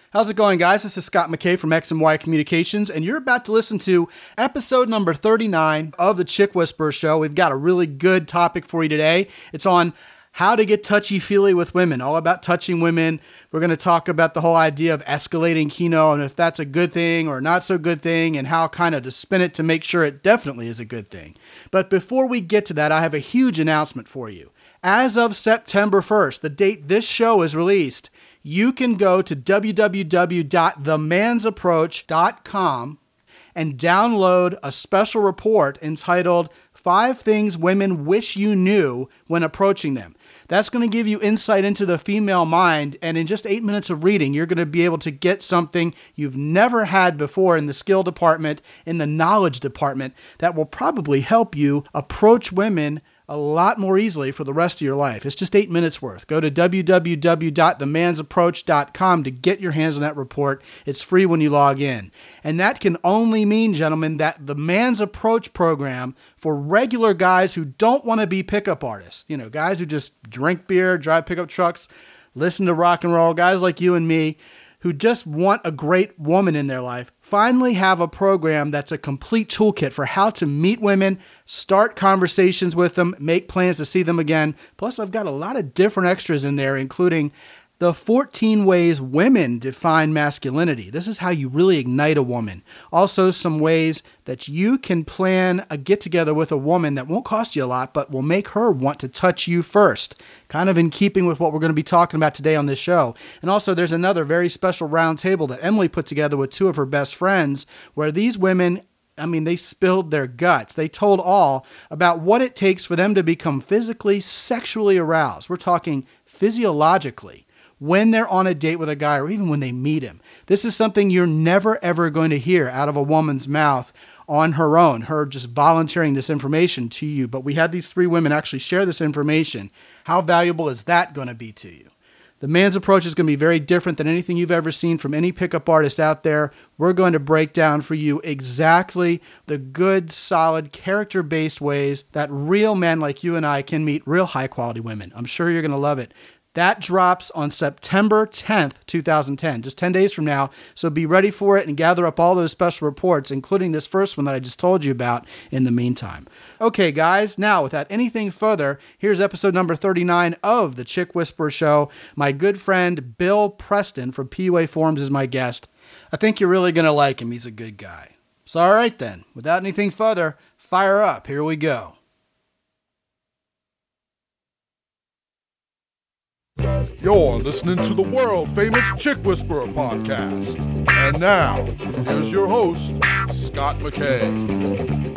How's it going, guys? This is Scott McKay from X&Y Communications, and you're about to listen to episode number 39 of the Chick Whisperer Show. We've got a really good topic for you today. It's on how to get touchy-feely with women, all about touching women. We're going to talk about the whole idea of escalating Kino and if that's a good thing or not so good thing and how kind of to spin it to make sure it definitely is a good thing. But before we get to that, I have a huge announcement for you. As of September 1st, the date this show is released, you can go to www.themansapproach.com and download a special report entitled 5 Things Women Wish You Knew When Approaching Them. That's going to give you insight into the female mind, and in just 8 minutes of reading, you're going to be able to get something you've never had before in the skill department, in the knowledge department, that will probably help you approach women a lot more easily for the rest of your life. It's just 8 minutes worth. Go to www.themansapproach.com to get your hands on that report. It's free when you log in. And that can only mean, gentlemen, that the Man's Approach program for regular guys who don't want to be pickup artists, you know, guys who just drink beer, drive pickup trucks, listen to rock and roll, guys like you and me, who just want a great woman in their life, finally have a program that's a complete toolkit for how to meet women, start conversations with them, make plans to see them again. Plus, I've got a lot of different extras in there, including the 14 ways women define masculinity. This is how you really ignite a woman. Also, some ways that you can plan a get-together with a woman that won't cost you a lot, but will make her want to touch you first. Kind of in keeping with what we're going to be talking about today on this show. And also, there's another very special round table that Emily put together with 2 of her best friends, where these women, they spilled their guts. They told all about what it takes for them to become physically, sexually aroused. We're talking physiologically, when they're on a date with a guy or even when they meet him. This is something you're never, ever going to hear out of a woman's mouth on her own, her just volunteering this information to you. But we had these 3 women actually share this information. How valuable is that going to be to you? The Man's Approach is going to be very different than anything you've ever seen from any pickup artist out there. We're going to break down for you exactly the good, solid, character-based ways that real men like you and I can meet real high-quality women. I'm sure you're going to love it. That drops on September 10th, 2010, just 10 days from now. So be ready for it and gather up all those special reports, including this first one that I just told you about in the meantime. Okay, guys, now without anything further, here's episode number 39 of the Chick Whisperer Show. My good friend Bill Preston from PUA Forums is my guest. I think you're really going to like him. He's a good guy. So all right then, without anything further, fire up. Here we go. You're listening to the world-famous Chick Whisperer podcast. And now, here's your host, Scott McKay.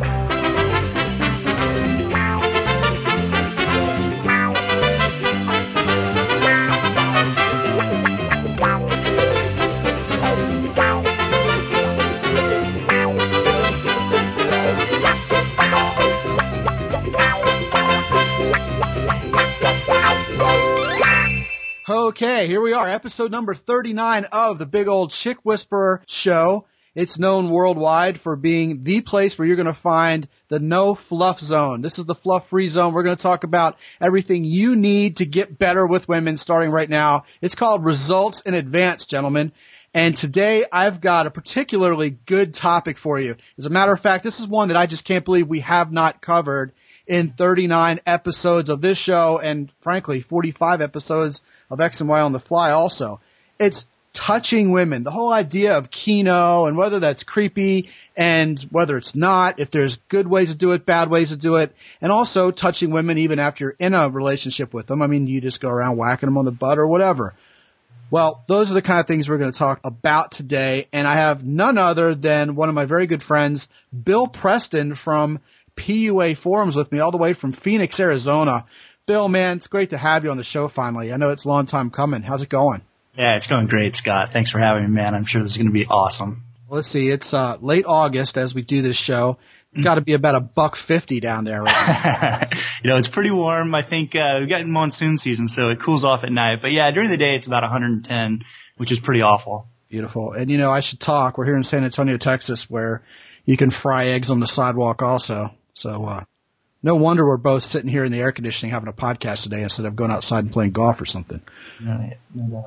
Okay, here we are, episode number 39 of the big old Chick Whisperer Show. It's known worldwide for being the place where you're going to find the no fluff zone. This is the fluff-free zone. We're going to talk about everything you need to get better with women starting right now. It's called Results in Advance, gentlemen. And today I've got a particularly good topic for you. As a matter of fact, this is one that I just can't believe we have not covered in 39 episodes of this show and, frankly, 45 episodes of X&Y on the Fly also. It's touching women. The whole idea of Kino and whether that's creepy and whether it's not, if there's good ways to do it, bad ways to do it, and also touching women even after you're in a relationship with them. You just go around whacking them on the butt or whatever. Well, those are the kind of things we're going to talk about today, and I have none other than one of my very good friends, Bill Preston from PUA Forums with me all the way from Phoenix, Arizona. Bill, man, it's great to have you on the show finally. I know it's a long time coming. How's it going? Yeah, it's going great, Scott. Thanks for having me, man. I'm sure this is going to be awesome. Well, let's see. It's late August as we do this show. Got to be about $150 down there right now. It's pretty warm. I think we've got monsoon season, so it cools off at night. But yeah, during the day, it's about 110, which is pretty awful. Beautiful. And, I should talk. We're here in San Antonio, Texas, where you can fry eggs on the sidewalk also. So, no wonder we're both sitting here in the air conditioning having a podcast today instead of going outside and playing golf or something. No doubt.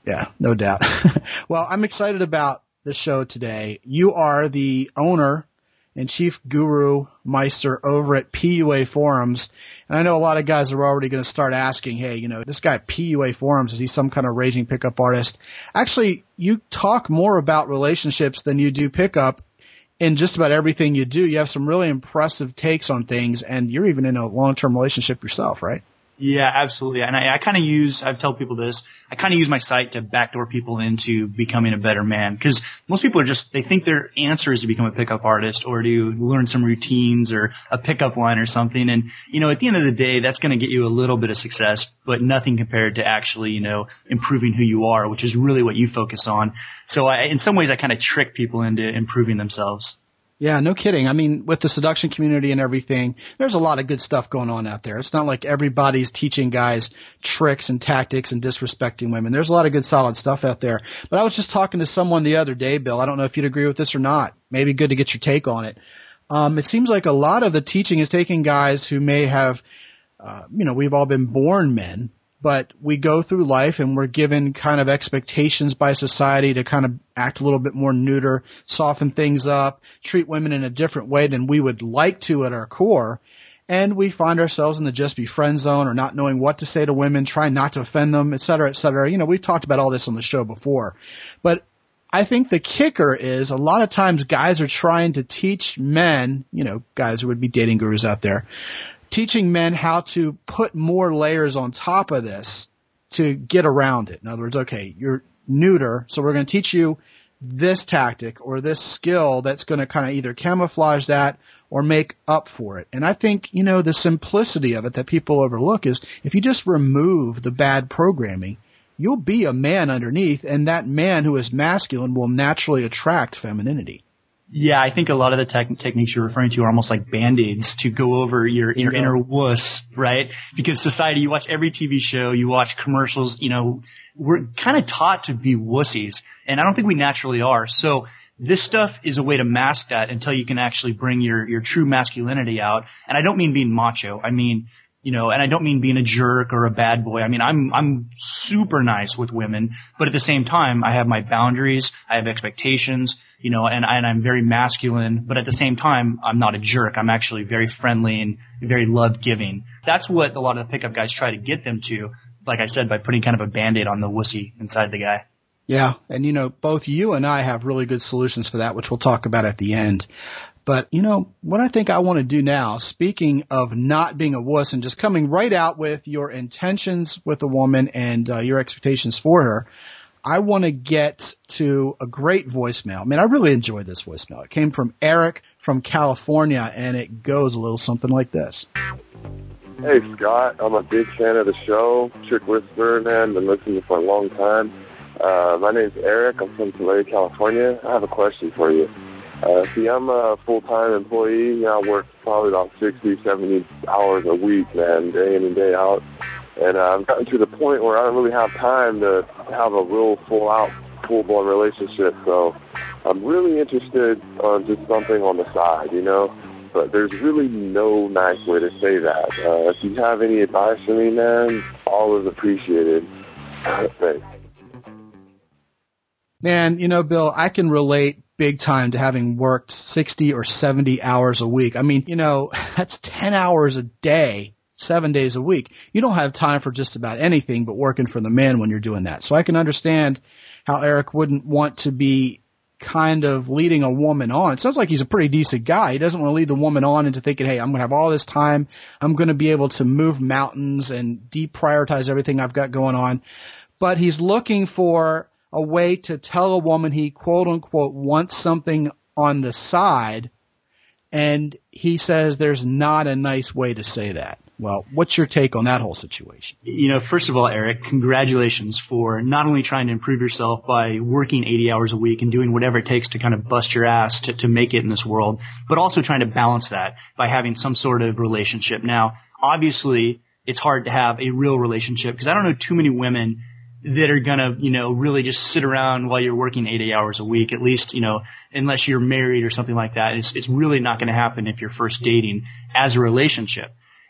Yeah, no doubt. Well, I'm excited about the show today. You are the owner and chief guru meister over at PUA Forums. And I know a lot of guys are already going to start asking, hey, this guy at PUA Forums, is he some kind of raging pickup artist? Actually, you talk more about relationships than you do pickup in just about everything you do. You have some really impressive takes on things, and you're even in a long-term relationship yourself, right? Yeah, absolutely. And I kind of I've told people this, I kind of use my site to backdoor people into becoming a better man. Because most people they think their answer is to become a pickup artist or to learn some routines or a pickup line or something. And, at the end of the day, that's going to get you a little bit of success, but nothing compared to actually, improving who you are, which is really what you focus on. So in some ways, I kind of trick people into improving themselves. Yeah, no kidding. I mean, with the seduction community and everything, there's a lot of good stuff going on out there. It's not like everybody's teaching guys tricks and tactics and disrespecting women. There's a lot of good, solid stuff out there. But I was just talking to someone the other day, Bill. I don't know if you'd agree with this or not. Maybe good to get your take on it. It seems like a lot of the teaching is taking guys who may have, we've all been born men, but we go through life and we're given kind of expectations by society to kind of act a little bit more neuter, soften things up, treat women in a different way than we would like to at our core. And we find ourselves in the just be friend zone or not knowing what to say to women, trying not to offend them, et cetera, et cetera. We've talked about all this on the show before. But I think the kicker is a lot of times guys are trying to teach men, guys who would be dating gurus out there, teaching men how to put more layers on top of this to get around it. In other words, okay, you're neuter, so we're going to teach you this tactic or this skill that's going to kind of either camouflage that or make up for it. And I think, the simplicity of it that people overlook is if you just remove the bad programming, you'll be a man underneath, and that man who is masculine will naturally attract femininity. Yeah, I think a lot of the techniques you're referring to are almost like Band-Aids to go over your inner wuss, right? Because society, you watch every TV show, you watch commercials, we're kind of taught to be wussies, and I don't think we naturally are. So this stuff is a way to mask that until you can actually bring your true masculinity out. And I don't mean being macho. I mean, and I don't mean being a jerk or a bad boy. I mean, I'm super nice with women, but at the same time, I have my boundaries, I have expectations, and I'm very masculine, but at the same time, I'm not a jerk. I'm actually very friendly and very love-giving. That's what a lot of the pickup guys try to get them to, like I said, by putting kind of a Band-Aid on the wussy inside the guy. Yeah, and both you and I have really good solutions for that, which we'll talk about at the end. But, what I think I want to do now, speaking of not being a wuss and just coming right out with your intentions with a woman and your expectations for her, I want to get to a great voicemail. Man, I really enjoyed this voicemail. It came from Eric from California, and it goes a little something like this. Hey, Scott. I'm a big fan of the show. Chick Whisperer, man. Been listening for a long time. My name's Eric. I'm from Tulare, California. I have a question for you. See, I'm a full-time employee. I work probably about 60, 70 hours a week, man, day in and day out. And I've gotten to the point where I don't really have time to have a real full-blown relationship. So I'm really interested on just something on the side, But there's really no nice way to say that. If you have any advice for me, man, all is appreciated. Thanks. Man, Bill, I can relate big time to having worked 60 or 70 hours a week. I mean, that's 10 hours a day, 7 days a week. You don't have time for just about anything but working for the man when you're doing that. So I can understand how Eric wouldn't want to be kind of leading a woman on. It sounds like he's a pretty decent guy. He doesn't want to lead the woman on into thinking, hey, I'm going to have all this time. I'm going to be able to move mountains and deprioritize everything I've got going on. But he's looking for a way to tell a woman he quote unquote wants something on the side. And he says there's not a nice way to say that. Well, what's your take on that whole situation? First of all, Eric, congratulations for not only trying to improve yourself by working 80 hours a week and doing whatever it takes to kind of bust your ass to make it in this world, but also trying to balance that by having some sort of relationship. Now, obviously, it's hard to have a real relationship because I don't know too many women that are going to, really just sit around while you're working 80 hours a week, at least, unless you're married or something like that. It's really not going to happen if you're first dating as a relationship.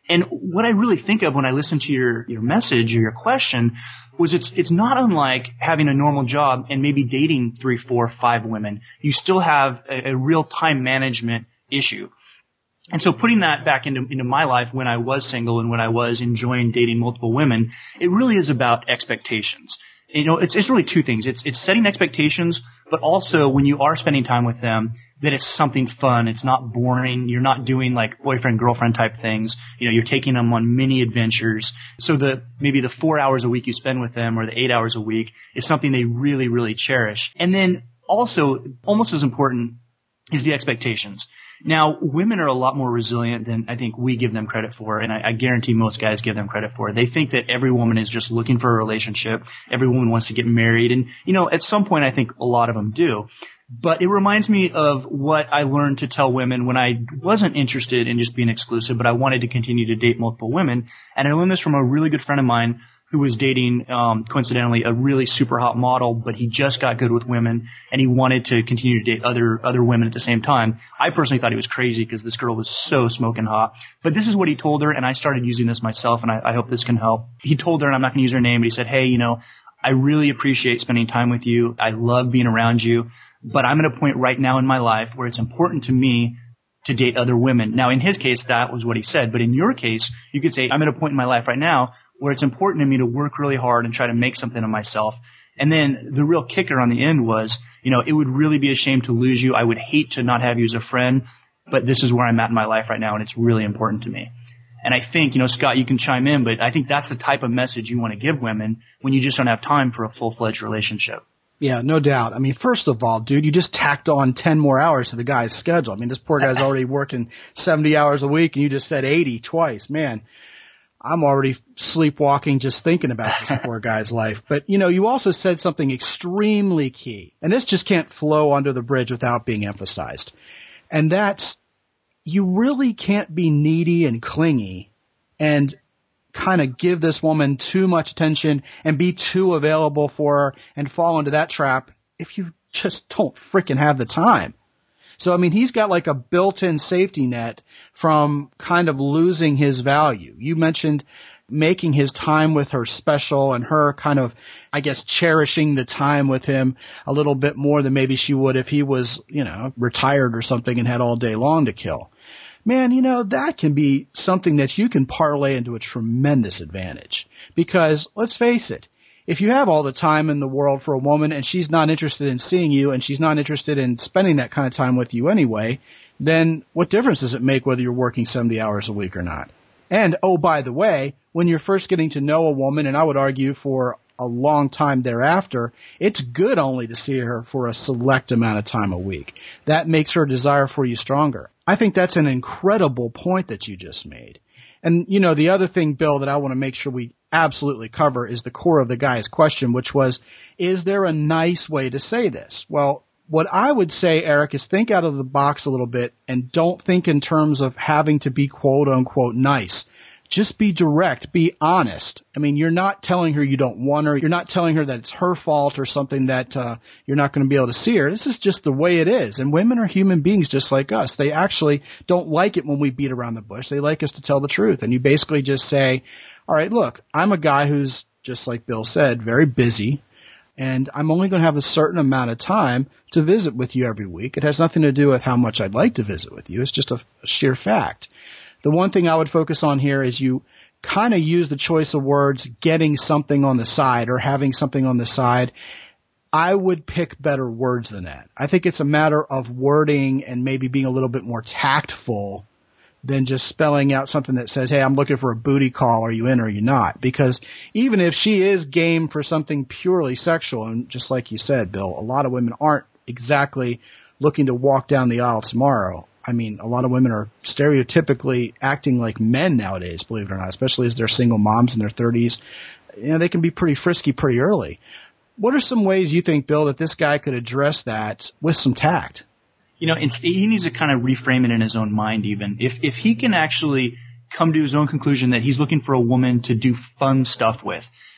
And what I really think of when I listen to your message or your question was it's not unlike having a normal job and maybe dating 3, 4, 5 women. You still have a real time management issue. And so putting that back into my life when I was single and when I was enjoying dating multiple women, it really is about expectations. It's really two things. It's setting expectations, but also when you are spending time with them, that it's something fun. It's not boring. You're not doing like boyfriend, girlfriend type things. You're taking them on mini adventures. So maybe the 4 hours a week you spend with them or the 8 hours a week is something they really, really cherish. And then also, almost as important is the expectations. Now, women are a lot more resilient than I think we give them credit for, and I guarantee most guys give them credit for. They think that every woman is just looking for a relationship. Every woman wants to get married, and, at some point I think a lot of them do. But it reminds me of what I learned to tell women when I wasn't interested in just being exclusive, but I wanted to continue to date multiple women. And I learned this from a really good friend of mine who was dating, coincidentally, a really super hot model, but he just got good with women and he wanted to continue to date other women at the same time. I personally thought he was crazy because this girl was so smoking hot. But this is what he told her, and I started using this myself, and I hope this can help. He told her, and I'm not going to use her name, but he said, hey, I really appreciate spending time with you. I love being around you, but I'm at a point right now in my life where it's important to me to date other women. Now, in his case, that was what he said. But in your case, you could say, I'm at a point in my life right now where it's important to me to work really hard and try to make something of myself. And then the real kicker on the end was, it would really be a shame to lose you. I would hate to not have you as a friend, but this is where I'm at in my life right now, and it's really important to me. And I think, Scott, you can chime in, but I think that's the type of message you want to give women when you just don't have time for a full-fledged relationship. Yeah, no doubt. I mean, first of all, dude, you just tacked on 10 more hours to the guy's schedule. I mean, this poor guy's already working 70 hours a week, and you just said 80 twice. Man, I'm already sleepwalking just thinking about this poor guy's life. But, you also said something extremely key, and this just can't flow under the bridge without being emphasized. And that's, you really can't be needy and clingy and kind of give this woman too much attention and be too available for her and fall into that trap if you just don't freaking have the time. So, I mean, he's got like a built-in safety net from kind of losing his value. You mentioned making his time with her special and her kind of, I guess, cherishing the time with him a little bit more than maybe she would if he was, retired or something and had all day long to kill. Man, that can be something that you can parlay into a tremendous advantage. Because, let's face it, if you have all the time in the world for a woman and she's not interested in seeing you and she's not interested in spending that kind of time with you anyway, then what difference does it make whether you're working 70 hours a week or not? And, oh, by the way, when you're first getting to know a woman, and I would argue for a long time thereafter, it's good only to see her for a select amount of time a week. That makes her desire for you stronger. I think that's an incredible point that you just made. And, the other thing, Bill, that I want to make sure we absolutely cover is the core of the guy's question, which was, is there a nice way to say this? Well, what I would say, Eric, is think out of the box a little bit and don't think in terms of having to be quote unquote nice. Just be direct, be honest. I mean, you're not telling her you don't want her. You're not telling her that it's her fault or something that you're not going to be able to see her. This is just the way it is. And women are human beings just like us. They actually don't like it when we beat around the bush. They like us to tell the truth. And you basically just say, all right, look, I'm a guy who's, just like Bill said, very busy. And I'm only going to have a certain amount of time to visit with you every week. It has nothing to do with how much I'd like to visit with you. It's just a sheer fact. The one thing I would focus on here is you kind of use the choice of words, getting something on the side or having something on the side. I would pick better words than that. I think it's a matter of wording and maybe being a little bit more tactful than just spelling out something that says, hey, I'm looking for a booty call. Are you in or are you not? Because even if she is game for something purely sexual, and just like you said, Bill, a lot of women aren't exactly looking to walk down the aisle tomorrow. I mean, a lot of women are stereotypically acting like men nowadays, believe it or not, especially as they're single moms in their 30s. They can be pretty frisky pretty early. What are some ways you think, Bill, that this guy could address that with some tact? He needs to kind of reframe it in his own mind even. If he can actually come to his own conclusion that he's looking for a woman to do fun stuff with,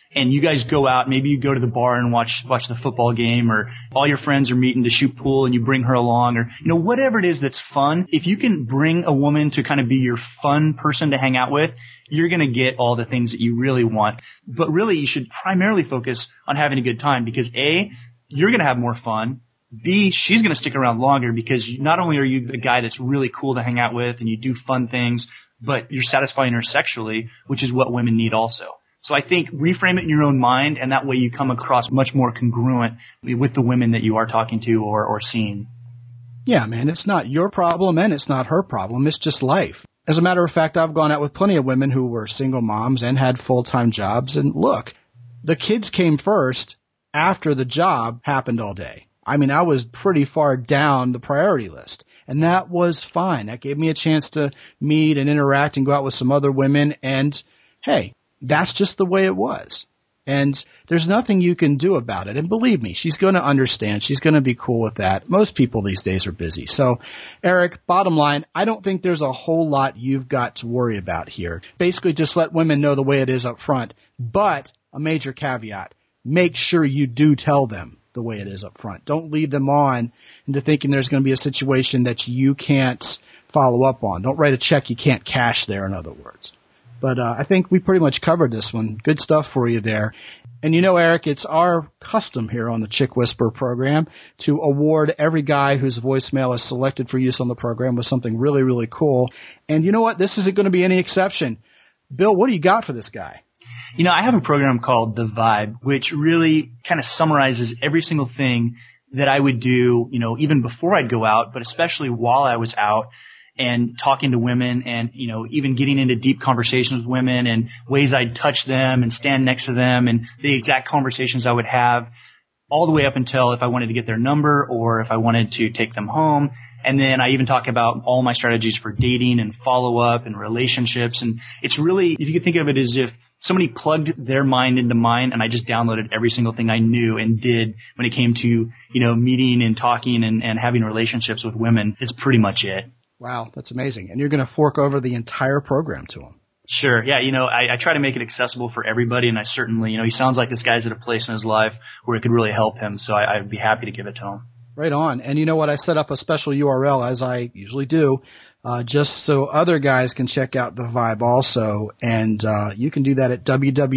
and you guys go out, maybe you go to the bar and watch the football game, or all your friends are meeting to shoot pool and you bring her along, or, whatever it is that's fun. If you can bring a woman to kind of be your fun person to hang out with, you're going to get all the things that you really want. But really, you should primarily focus on having a good time, because A, you're going to have more fun. B, she's going to stick around longer, because not only are you the guy that's really cool to hang out with and you do fun things, but you're satisfying her sexually, which is what women need also. So I think reframe it in your own mind, and that way you come across much more congruent with the women that you are talking to or seeing. Yeah, man, it's not your problem and it's not her problem. It's just life. As a matter of fact, I've gone out with plenty of women who were single moms and had full-time jobs. And look, the kids came first after the job happened all day. I mean, I was pretty far down the priority list, and that was fine. That gave me a chance to meet and interact and go out with some other women. And hey, that's just the way it was. And there's nothing you can do about it. And believe me, she's going to understand. She's going to be cool with that. Most people these days are busy. So, Eric, bottom line, I don't think there's a whole lot you've got to worry about here. Basically, just let women know the way it is up front. But a major caveat, make sure you do tell them the way it is up front. Don't lead them on into thinking there's going to be a situation that you can't follow up on. Don't write a check you can't cash there, in other words. But I think we pretty much covered this one. Good stuff for you there. And Eric, it's our custom here on the Chick Whisperer program to award every guy whose voicemail is selected for use on the program with something really, really cool. And you know what? This isn't going to be any exception. Bill, what do you got for this guy? I have a program called The Vibe, which really kind of summarizes every single thing that I would do, even before I'd go out, but especially while I was out and talking to women and, even getting into deep conversations with women and ways I'd touch them and stand next to them and the exact conversations I would have, all the way up until if I wanted to get their number or if I wanted to take them home. And then I even talk about all my strategies for dating and follow-up and relationships. And it's really, if you could think of it as if somebody plugged their mind into mine and I just downloaded every single thing I knew and did when it came to, meeting and talking and having relationships with women, it's pretty much it. Wow, that's amazing. And you're going to fork over the entire program to him. Sure. Yeah. I try to make it accessible for everybody. And I certainly, he sounds like this guy's at a place in his life where it could really help him. So I'd be happy to give it to him. Right on. And you know what? I set up a special URL, as I usually do, just so other guys can check out The Vibe also. And you can do that at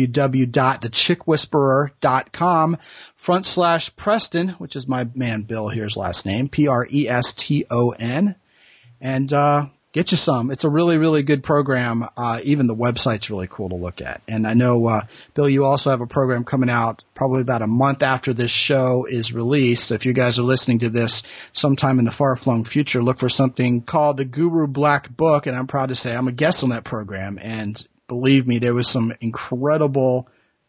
www.thechickwhisperer.com/Preston, which is my man Bill here's last name, Preston. And get you some. It's a really, really good program. Even the website's really cool to look at. And I know, Bill, you also have a program coming out probably about a month after this show is released. So if you guys are listening to this sometime in the far-flung future, look for something called the Guru Black Book. And I'm proud to say I'm a guest on that program. And believe me, there was some incredible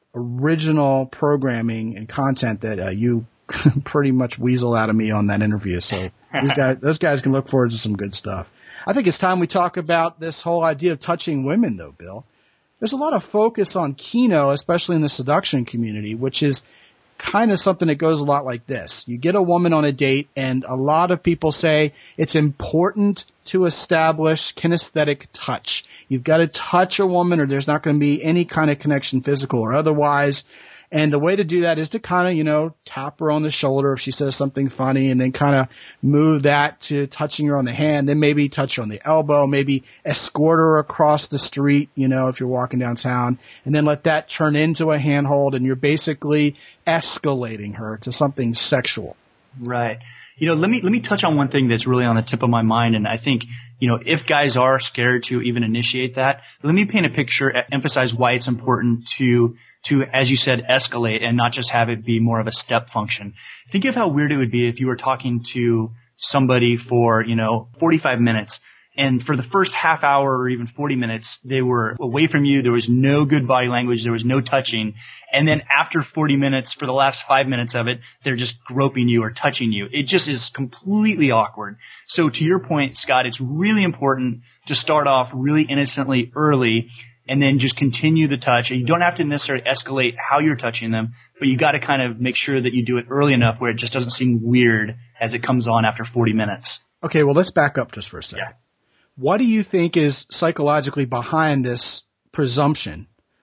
original programming and content that you pretty much weasel out of me on that interview. So those guys can look forward to some good stuff. I think it's time we talk about this whole idea of touching women, though, Bill. There's a lot of focus on Keno, especially in the seduction community, which is kind of something that goes a lot like this. You get a woman on a date, and a lot of people say it's important to establish kinesthetic touch. You've got to touch a woman, or there's not going to be any kind of connection, physical or otherwise. And the way to do that is to kind of, tap her on the shoulder if she says something funny, and then kind of move that to touching her on the hand, then maybe touch her on the elbow, maybe escort her across the street, if you're walking downtown, and then let that turn into a handhold, and you're basically escalating her to something sexual. Right. Let me touch on one thing that's really on the tip of my mind. And I think, if guys are scared to even initiate that, let me paint a picture, emphasize why it's important to, as you said, escalate and not just have it be more of a step function. Think of how weird it would be if you were talking to somebody for, 45 minutes. And for the first half hour or even 40 minutes, they were away from you. There was no good body language. There was no touching. And then after 40 minutes, for the last 5 minutes of it, they're just groping you or touching you. It just is completely awkward. So to your point, Scott, it's really important to start off really innocently early and then just continue the touch. And you don't have to necessarily escalate how you're touching them, but you got to kind of make sure that you do it early enough where it just doesn't seem weird as it comes on after 40 minutes. Okay, well, let's back up just for a second. Yeah. What do you think is psychologically behind this presumption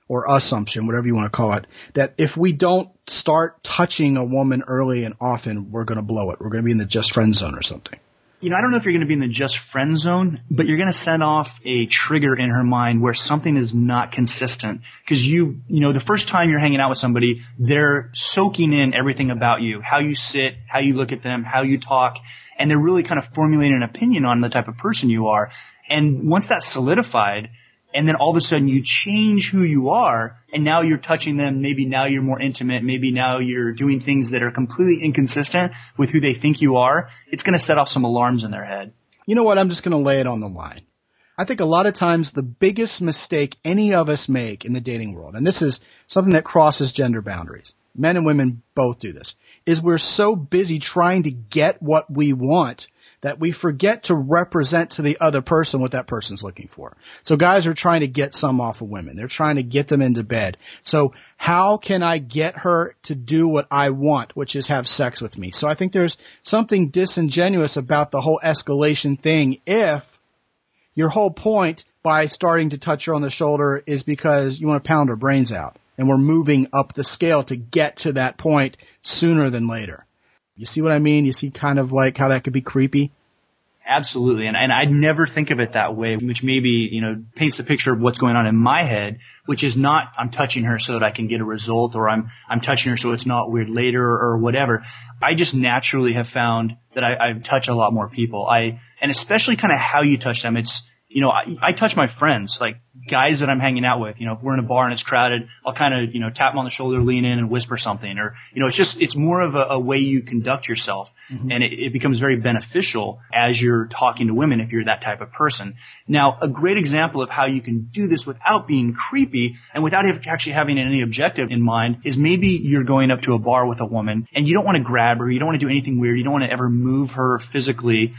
or assumption, whatever you want to call it, that if we don't start touching a woman early and often, we're going to blow it. We're going to be in the just friend zone or something. You know, I don't know if you're going to be in the just friend zone, but you're going to set off a trigger in her mind where something is not consistent. Because you know, the first time you're hanging out with somebody, they're soaking in everything about you, how you sit, how you look at them, how you talk, and they're really kind of formulating an opinion on the type of person you are. And once that's solidified, and then all of a sudden you change who you are, and now you're touching them, maybe now you're more intimate, maybe now you're doing things that are completely inconsistent with who they think you are, it's going to set off some alarms in their head. You know what? I'm just going to lay it on the line. I think a lot of times the biggest mistake any of us make in the dating world, and this is something that crosses gender boundaries, men and women both do this, is we're so busy trying to get what we want that we forget to represent to the other person what that person's looking for. So guys are trying to get some off of women. They're trying to get them into bed. So how can I get her to do what I want, which is have sex with me? So I think there's something disingenuous about the whole escalation thing if your whole point by starting to touch her on the shoulder is because you want to pound her brains out. And we're moving up the scale to get to that point sooner than later. You see what I mean? You see kind of like how that could be creepy? Absolutely. And I'd never think of it that way, which maybe, you know, paints the picture of what's going on in my head, which is not I'm touching her so that I can get a result, or I'm touching her so it's not weird later or whatever. I just naturally have found that I touch a lot more people. And especially kind of how you touch them. It's, you know, I touch my friends, like guys that I'm hanging out with. You know, if we're in a bar and it's crowded, I'll kind of, you know, tap them on the shoulder, lean in and whisper something. Or, you know, it's more of a way you conduct yourself. Mm-hmm. And it becomes very beneficial as you're talking to women if you're that type of person. Now, a great example of how you can do this without being creepy and without actually having any objective in mind is maybe you're going up to a bar with a woman and you don't want to grab her. You don't want to do anything weird. You don't want to ever move her physically,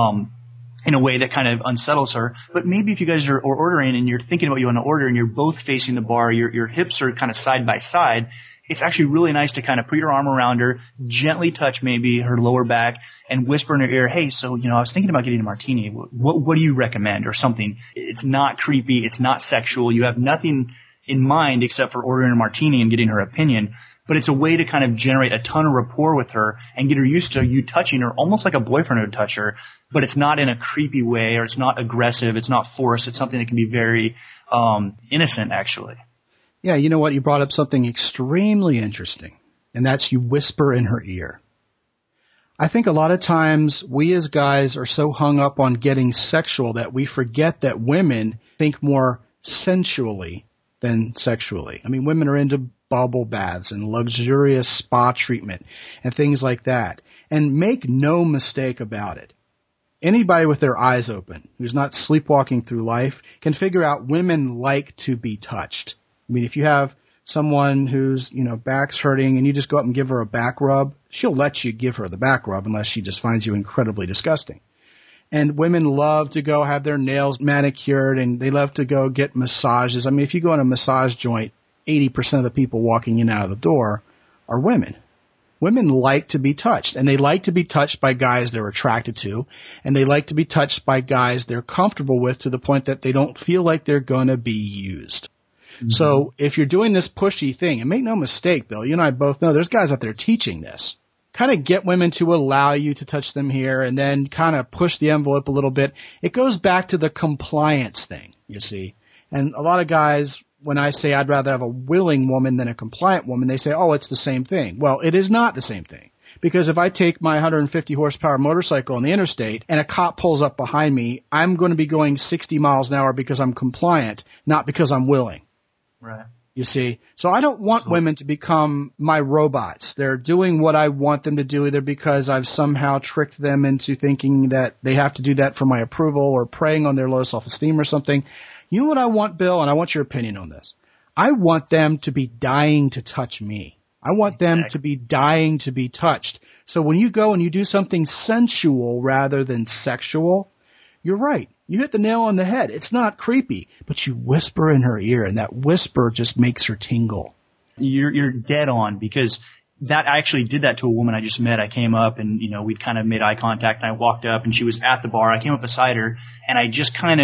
in a way that kind of unsettles her. But maybe if you guys are ordering and you're thinking about what you want to order and you're both facing the bar, your hips are kind of side by side, it's actually really nice to kind of put your arm around her, gently touch maybe her lower back and whisper in her ear, hey, so, you know, I was thinking about getting a martini. What do you recommend? Or something. It's not creepy. It's not sexual. You have nothing in mind except for ordering a martini and getting her opinion. But it's a way to kind of generate a ton of rapport with her and get her used to you touching her almost like a boyfriend would touch her, but it's not in a creepy way or it's not aggressive. It's not forced. It's something that can be very innocent, actually. Yeah, you know what? You brought up something extremely interesting, and that's you whisper in her ear. I think a lot of times we as guys are so hung up on getting sexual that we forget that women think more sensually than sexually. I mean, women are into bubble baths and luxurious spa treatment and things like that. And make no mistake about it. Anybody with their eyes open who's not sleepwalking through life can figure out women like to be touched. I mean, if you have someone who's, you know, back's hurting and you just go up and give her a back rub, she'll let you give her the back rub unless she just finds you incredibly disgusting. And women love to go have their nails manicured and they love to go get massages. I mean, if you go in a massage joint, 80% of the people walking in and out of the door are women. Women like to be touched, and they like to be touched by guys they're attracted to, and they like to be touched by guys they're comfortable with to the point that they don't feel like they're going to be used. Mm-hmm. So if you're doing this pushy thing, and make no mistake, Bill, you and I both know there's guys out there teaching this. Kind of get women to allow you to touch them here and then kind of push the envelope a little bit. It goes back to the compliance thing, you see. And a lot of guys, when I say I'd rather have a willing woman than a compliant woman, they say, oh, it's the same thing. Well, it is not the same thing. Because if I take my 150 horsepower motorcycle on the interstate and a cop pulls up behind me, I'm going to be going 60 miles an hour because I'm compliant, not because I'm willing. Right. You see? So I don't want women to become my robots. They're doing what I want them to do either because I've somehow tricked them into thinking that they have to do that for my approval or preying on their low self-esteem or something. You know what I want, Bill? And I want your opinion on this. I want them to be dying to touch me. I want them to be dying to be touched. So when you go and you do something sensual rather than sexual, you're right. You hit the nail on the head. It's not creepy, but you whisper in her ear, and that whisper just makes her tingle. You're dead on, because that I actually did that to a woman I just met. I came up and, you know, we'd kind of made eye contact, and I walked up and she was at the bar. I came up beside her and I just kind of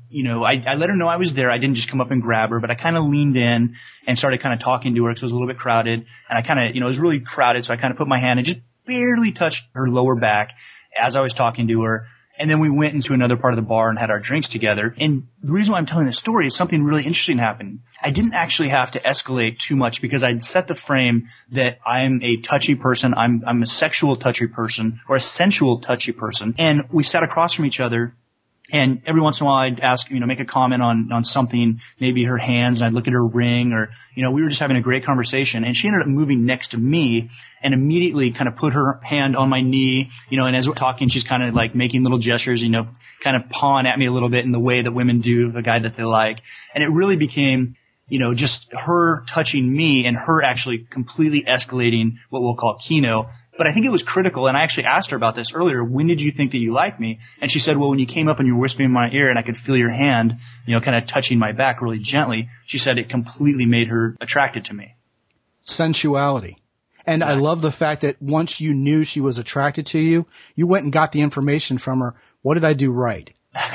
I let her know I was there. I didn't just come up and grab her, but I kind of leaned in and started kind of talking to her because it was a little bit crowded. And I kind of, it was really crowded. So I kind of put my hand and just barely touched her lower back as I was talking to her. And then we went into another part of the bar and had our drinks together. And the reason why I'm telling this story is something really interesting happened. I didn't actually have to escalate too much because I'd set the frame that I'm a touchy person. I'm a sexual touchy person or a sensual touchy person. And we sat across from each other. And every once in a while I'd ask, make a comment on something, maybe her hands, and I'd look at her ring or, we were just having a great conversation. And she ended up moving next to me and immediately kind of put her hand on my knee, and as we're talking, she's kind of like making little gestures, kind of pawing at me a little bit in the way that women do the guy that they like. And it really became, just her touching me and her actually completely escalating what we'll call kino. But I think it was critical, and I actually asked her about this earlier. When did you think that you liked me? And she said, well, when you came up and you were whispering in my ear and I could feel your hand, kind of touching my back really gently, she said it completely made her attracted to me. Sensuality. And I love the fact that once you knew she was attracted to you, you went and got the information from her. What did I do right?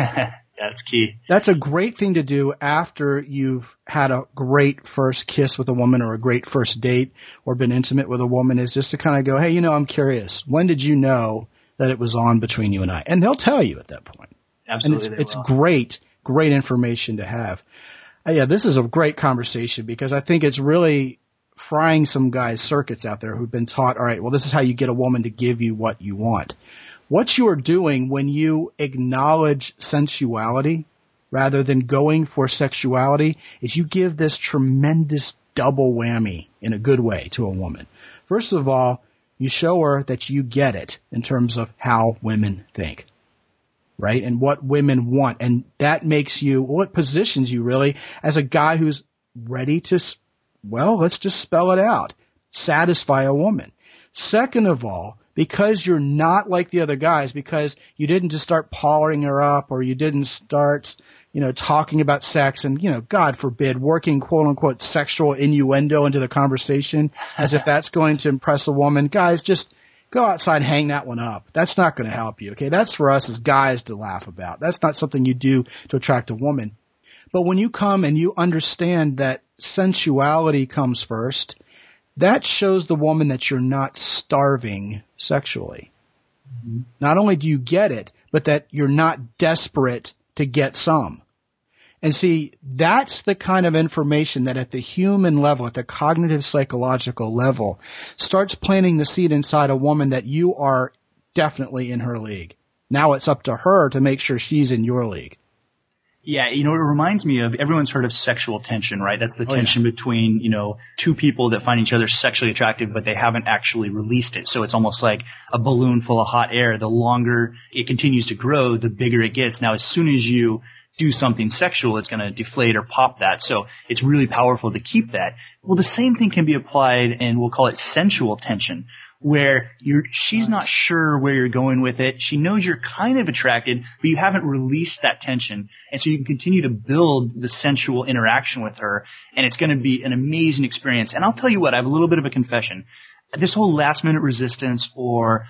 That's key. That's a great thing to do after you've had a great first kiss with a woman or a great first date or been intimate with a woman, is just to kind of go, hey, I'm curious. When did you know that it was on between you and I? And they'll tell you at that point. Absolutely. And it's great information to have. This is a great conversation because I think it's really frying some guys' circuits out there who've been taught, all right, well, this is how you get a woman to give you what you want. What you are doing when you acknowledge sensuality rather than going for sexuality is you give this tremendous double whammy in a good way to a woman. First of all, you show her that you get it in terms of how women think, right? And what women want. And that makes you, it positions you really as a guy who's ready to, let's just spell it out, satisfy a woman. Second of all, because you're not like the other guys, because you didn't just start pawing her up or you didn't start, talking about sex and, God forbid, working quote unquote sexual innuendo into the conversation as if that's going to impress a woman. Guys, just go outside and hang that one up. That's not going to help you. Okay. That's for us as guys to laugh about. That's not something you do to attract a woman. But when you come and you understand that sensuality comes first, that shows the woman that you're not starving sexually. Mm-hmm. Not only do you get it, but that you're not desperate to get some. And see, that's the kind of information that at the human level, at the cognitive psychological level, starts planting the seed inside a woman that you are definitely in her league. Now it's up to her to make sure she's in your league. Yeah, it reminds me of, everyone's heard of sexual tension, right? That's the tension between, two people that find each other sexually attractive, but they haven't actually released it. So it's almost like a balloon full of hot air. The longer it continues to grow, the bigger it gets. Now, as soon as you do something sexual, it's going to deflate or pop that. So it's really powerful to keep that. Well, the same thing can be applied, and we'll call it sensual tension, where she's not sure where you're going with it. She knows you're kind of attracted, but you haven't released that tension. And so you can continue to build the sensual interaction with her, and it's going to be an amazing experience. And I'll tell you what, I have a little bit of a confession. This whole last minute resistance or,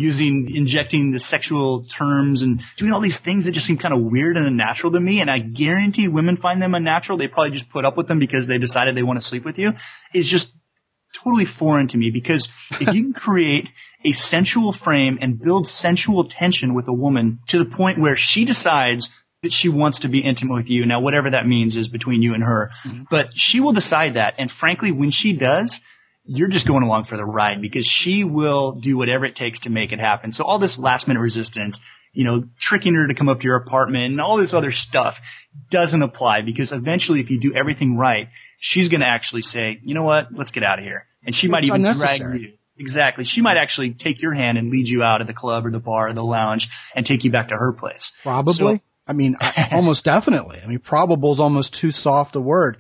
injecting the sexual terms and doing all these things that just seem kind of weird and unnatural to me, and I guarantee women find them unnatural. They probably just put up with them because they decided they want to sleep with you, is just totally foreign to me. Because if you can create a sensual frame and build sensual tension with a woman to the point where she decides that she wants to be intimate with you, now whatever that means is between you and her, but she will decide that. And frankly, when she does, you're just going along for the ride because she will do whatever it takes to make it happen. So all this last minute resistance, tricking her to come up to your apartment and all this other stuff doesn't apply, because eventually if you do everything right, she's going to actually say, you know what, let's get out of here. And she might even drag you. Exactly. She might actually take your hand and lead you out of the club or the bar or the lounge and take you back to her place. Probably. So, almost definitely. Probable is almost too soft a word.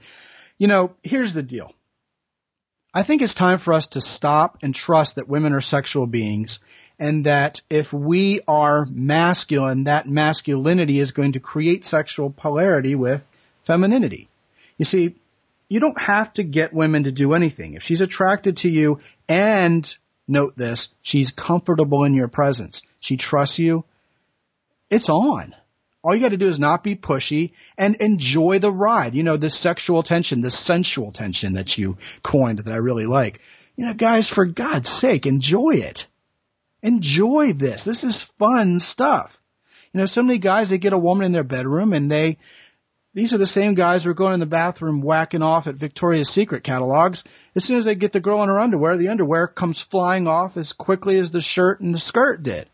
Here's the deal. I think it's time for us to stop and trust that women are sexual beings, and that if we are masculine, that masculinity is going to create sexual polarity with femininity. You see, you don't have to get women to do anything. If she's attracted to you and, note this, she's comfortable in your presence, she trusts you, it's on. All you got to do is not be pushy and enjoy the ride. You know, this sexual tension, this sensual tension that you coined that I really like. You know, guys, for God's sake, enjoy it. Enjoy this. This is fun stuff. You know, so many guys, they get a woman in their bedroom and these are the same guys who are going in the bathroom whacking off at Victoria's Secret catalogs. As soon as they get the girl in her underwear, the underwear comes flying off as quickly as the shirt and the skirt did.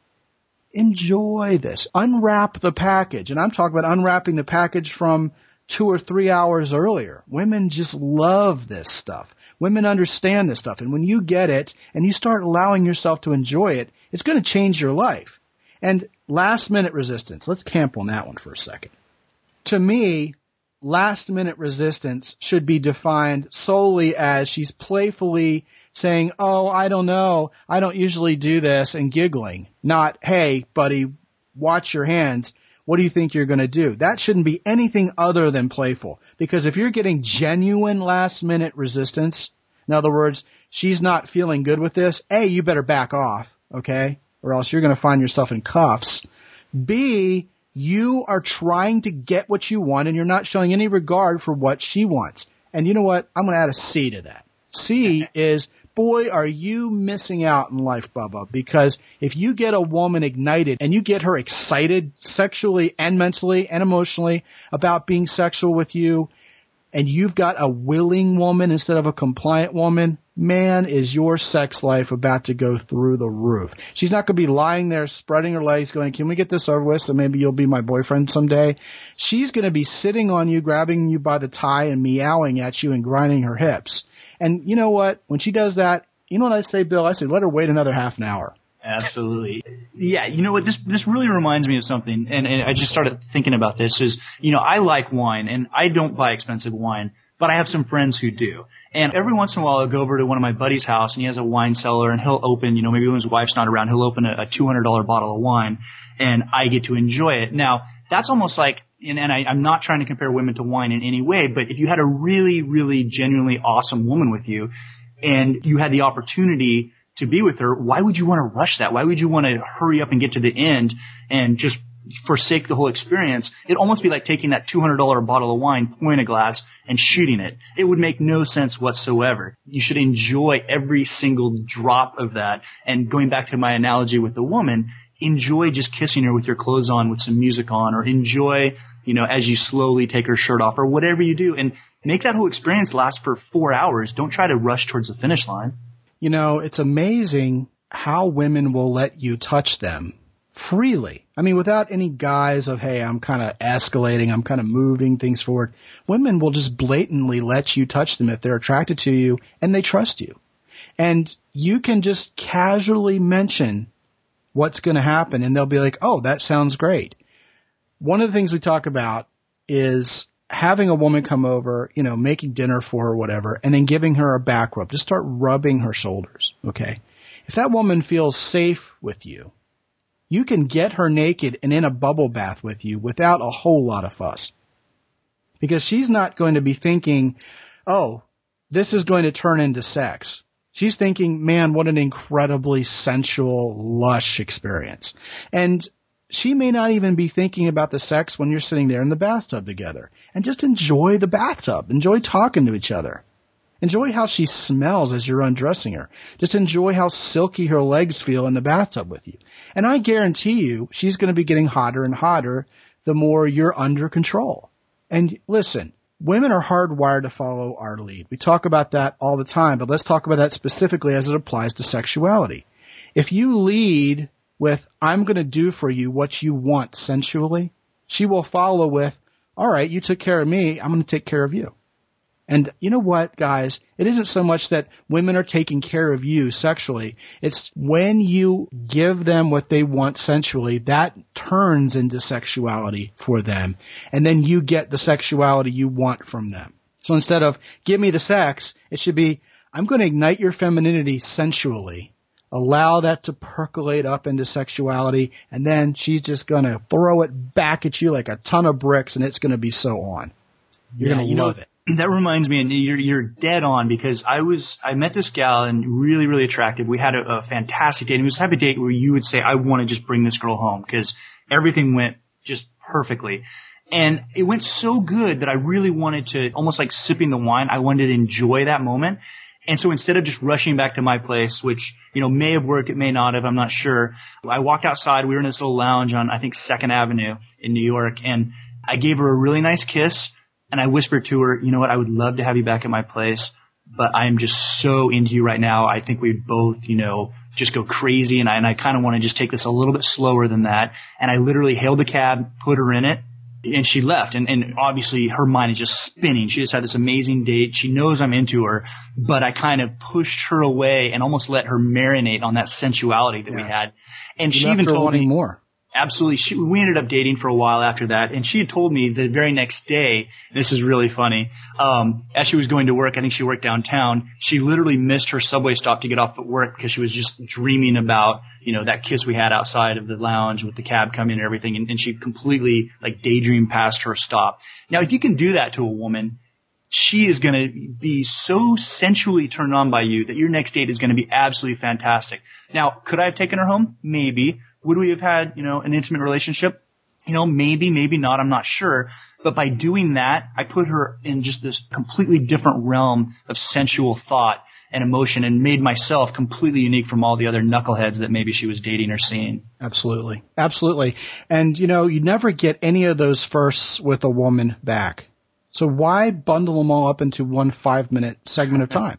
Enjoy this. Unwrap the package. And I'm talking about unwrapping the package from 2 or 3 hours earlier. Women just love this stuff. Women understand this stuff. And when you get it and you start allowing yourself to enjoy it, it's going to change your life. And last minute resistance. Let's camp on that one for a second. To me, last minute resistance should be defined solely as she's playfully saying, oh, I don't know, I don't usually do this, and giggling. Not, hey, buddy, watch your hands. What do you think you're going to do? That shouldn't be anything other than playful. Because if you're getting genuine last minute resistance, in other words, she's not feeling good with this, A, you better back off, okay? Or else you're going to find yourself in cuffs. B, you are trying to get what you want and you're not showing any regard for what she wants. And you know what? I'm going to add a C to that. C is, boy, are you missing out in life, Bubba. Because if you get a woman ignited and you get her excited sexually and mentally and emotionally about being sexual with you, and you've got a willing woman instead of a compliant woman, man, is your sex life about to go through the roof. She's not going to be lying there spreading her legs going, can we get this over with so maybe you'll be my boyfriend someday? She's going to be sitting on you, grabbing you by the tie and meowing at you and grinding her hips. And you know what? When she does that, you know what I say, Bill? I say, let her wait another half an hour. Absolutely. Yeah, you know what, this really reminds me of something, and I just started thinking about this, is, you know, I like wine, and I don't buy expensive wine, but I have some friends who do. And every once in a while I'll go over to one of my buddy's house, and he has a wine cellar, and he'll open, you know, maybe when his wife's not around, he'll open a $200 bottle of wine, and I get to enjoy it. Now, that's almost like, and I'm not trying to compare women to wine in any way, but if you had a really, really genuinely awesome woman with you, and you had the opportunity to be with her, why would you want to rush that? Why would you want to hurry up and get to the end and just forsake the whole experience? It'd almost be like taking that $200 bottle of wine, pouring a glass, and shooting it. It would make no sense whatsoever. You should enjoy every single drop of that. And going back to my analogy with the woman, enjoy just kissing her with your clothes on, with some music on, or enjoy, you know, as you slowly take her shirt off, or whatever you do. And make that whole experience last for 4 hours. Don't try to rush towards the finish line. You know, it's amazing how women will let you touch them freely. I mean, without any guise of, hey, I'm kind of escalating, I'm kind of moving things forward. Women will just blatantly let you touch them if they're attracted to you and they trust you. And you can just casually mention what's going to happen and they'll be like, oh, that sounds great. One of the things we talk about is having a woman come over, you know, making dinner for her, whatever, and then giving her a back rub. Just start rubbing her shoulders, okay? If that woman feels safe with you, you can get her naked and in a bubble bath with you without a whole lot of fuss. Because she's not going to be thinking, oh, this is going to turn into sex. She's thinking, man, what an incredibly sensual, lush experience. And she may not even be thinking about the sex when you're sitting there in the bathtub together. And just enjoy the bathtub. Enjoy talking to each other. Enjoy how she smells as you're undressing her. Just enjoy how silky her legs feel in the bathtub with you. And I guarantee you, she's going to be getting hotter and hotter the more you're under control. And listen, women are hardwired to follow our lead. We talk about that all the time, but let's talk about that specifically as it applies to sexuality. If you lead with, I'm going to do for you what you want sensually, she will follow with, all right, you took care of me, I'm going to take care of you. And you know what, guys? It isn't so much that women are taking care of you sexually. It's when you give them what they want sensually, that turns into sexuality for them. And then you get the sexuality you want from them. So instead of give me the sex, it should be, I'm going to ignite your femininity sensually. Allow that to percolate up into sexuality, and then she's just going to throw it back at you like a ton of bricks, and it's going to be so on. You're going to love it. That reminds me, and you're dead on, because I met this gal and really, really attractive. We had a fantastic date. It was the type of date where you would say, I want to just bring this girl home, because everything went just perfectly. And it went so good that I really wanted to, almost like sipping the wine, I wanted to enjoy that moment. And so instead of just rushing back to my place, which, may have worked, it may not have, I'm not sure. I walked outside. We were in this little lounge on, I think, 2nd Avenue in New York. And I gave her a really nice kiss. And I whispered to her, you know what? I would love to have you back at my place, but I am just so into you right now. I think we'd both, just go crazy. And I kind of want to just take this a little bit slower than that. And I literally hailed the cab, put her in it. And she left, and obviously her mind is just spinning. She just had this amazing date. She knows I'm into her, but I kind of pushed her away and almost let her marinate on that sensuality that we had. And she even told me more. Absolutely. We ended up dating for a while after that. And she had told me the very next day, this is really funny, as she was going to work, I think she worked downtown, she literally missed her subway stop to get off at work because she was just dreaming about, that kiss we had outside of the lounge with the cab coming and everything. And she completely daydreamed past her stop. Now, if you can do that to a woman, she is going to be so sensually turned on by you that your next date is going to be absolutely fantastic. Now, could I have taken her home? Maybe. Would we have had, an intimate relationship? Maybe, maybe not. I'm not sure. But by doing that, I put her in just this completely different realm of sensual thought and emotion and made myself completely unique from all the other knuckleheads that maybe she was dating or seeing. Absolutely. Absolutely. And, you never get any of those firsts with a woman back. So why bundle them all up into one 5-minute segment of time?